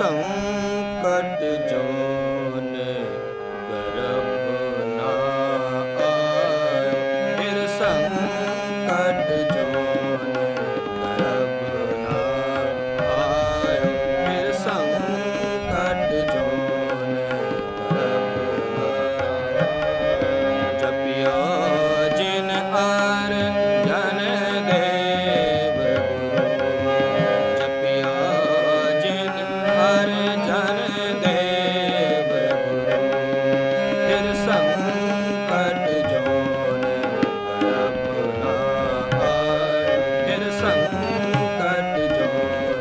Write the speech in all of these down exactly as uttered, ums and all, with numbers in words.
संकट जोन गर्भ ना आयो, फिर संकट जोन गर्भ ना आयो, फिर संकट जोन गर्भ ना आयो। जपियो जिन अर जन देव गुरु, जपियो जिन अर जन देव गुरु, फिर संकट जोन गर्भ ना आयो, फिर संकट जोन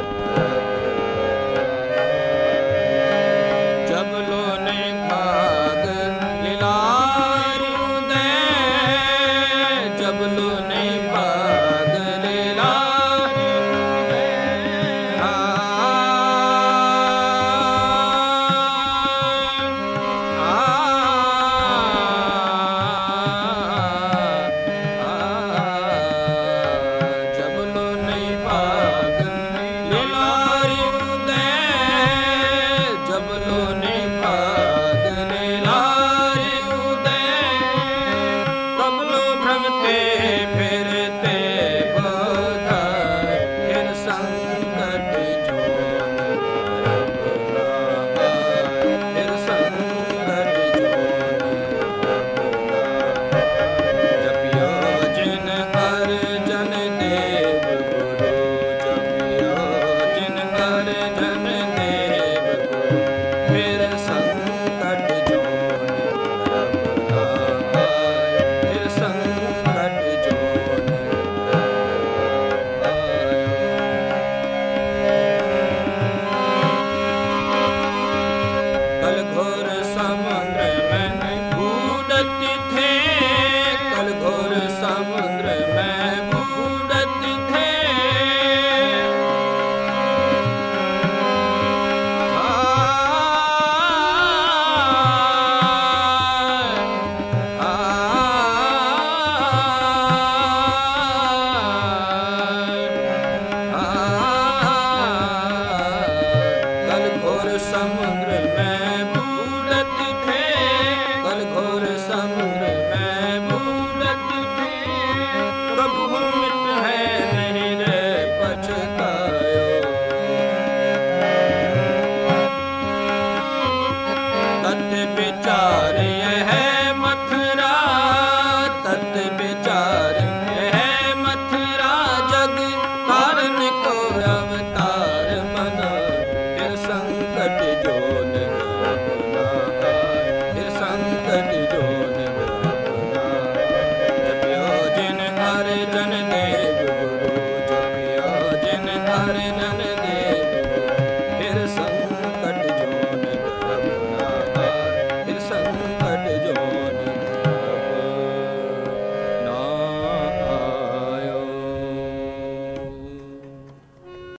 गर्भ। जब लो नहीं भाग लीलारि उदय, जब लो नहीं भाग लीलारि उदय, आ, आ, जब लो नहीं भाग लीलारि उदय, जब लो नहीं भाग लीलारि उदय, तब लो भ्रमते फिरते बोधाय, फिर संकट जोन गर्भ ना आयो, फिर संकट जोन गर्भ ना आयो। जपियो जिन अर जन देव गुरु, जपियो जिन अर जन देव गुरु, फिर संकट जोन गर्भ ना आयो, फिर संकट जोन गर्भ ना आयो। कल घोर समुद्र में बूढ़त थे, कल घोर समुद्र में बूढ़त थे, कल घोर समुद्र में